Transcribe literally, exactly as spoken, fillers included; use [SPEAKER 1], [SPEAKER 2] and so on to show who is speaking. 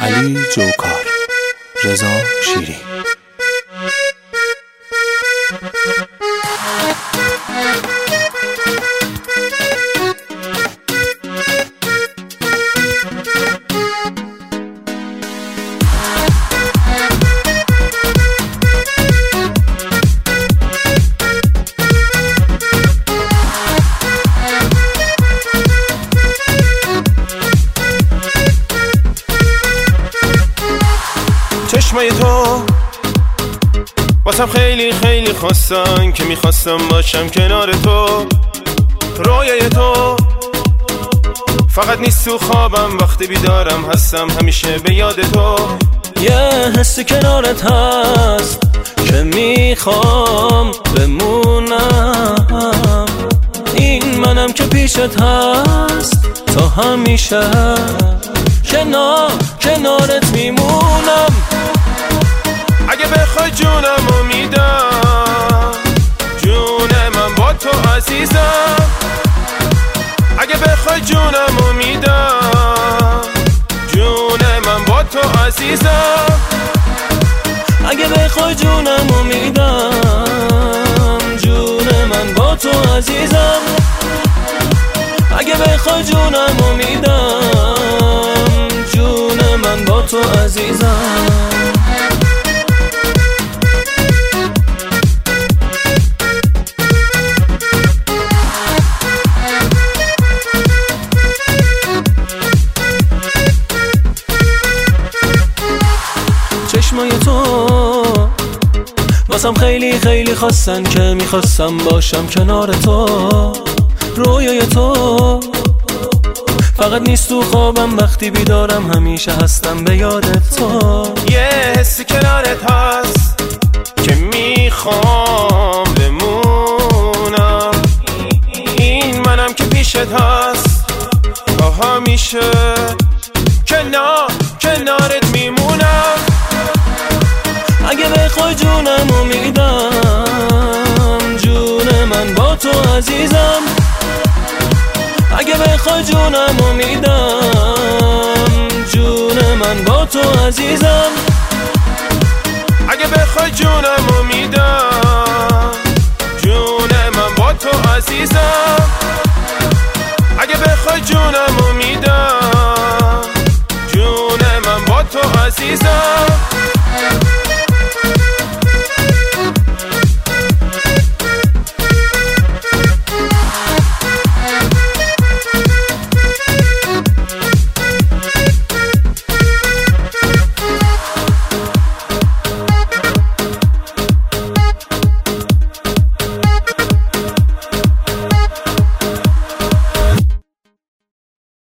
[SPEAKER 1] علی جوکار، رضا شیری.
[SPEAKER 2] چشمای تو واسم خیلی خیلی خواستن که میخواستم باشم کنار تو. رویای تو فقط نیست تو خوابم، وقتی بیدارم هستم همیشه به یاد تو.
[SPEAKER 3] یه حسی کنارت هست که میخوام بمونم، این منم که پیشت هست تا همیشه کنار کنارت میمونم.
[SPEAKER 2] اگه بخوای جونمو میدم، جون من با تو عزیزم. اگه بخوای جونمو میدم، جون من با تو عزیزم.
[SPEAKER 3] اگه بخوای جونمو میدم، جون من با تو عزیزم. اگه بخوای جونمو میدم، جون من با تو عزیزم. چشمای تو واسم خیلی خیلی خواستن که میخواستم باشم کنار تو. رویای تو فقط نیست تو خوابم، وقتی بیدارم همیشه هستم به یادت تو.
[SPEAKER 2] یه حسی کنارت هست که میخوام بمونم، این منم که پیشت هست تا همیشه کنار کنارت میمونم.
[SPEAKER 3] اگه بخوای جونمو میدم، جون من با تو عزیزم. اگه بخوای جونمو میدم، جون من با تو عزیزم.
[SPEAKER 2] اگه بخوای جونمو میدم، جون من با تو عزیزم. اگه بخوای جونمو میدم، جون من با تو عزیزم.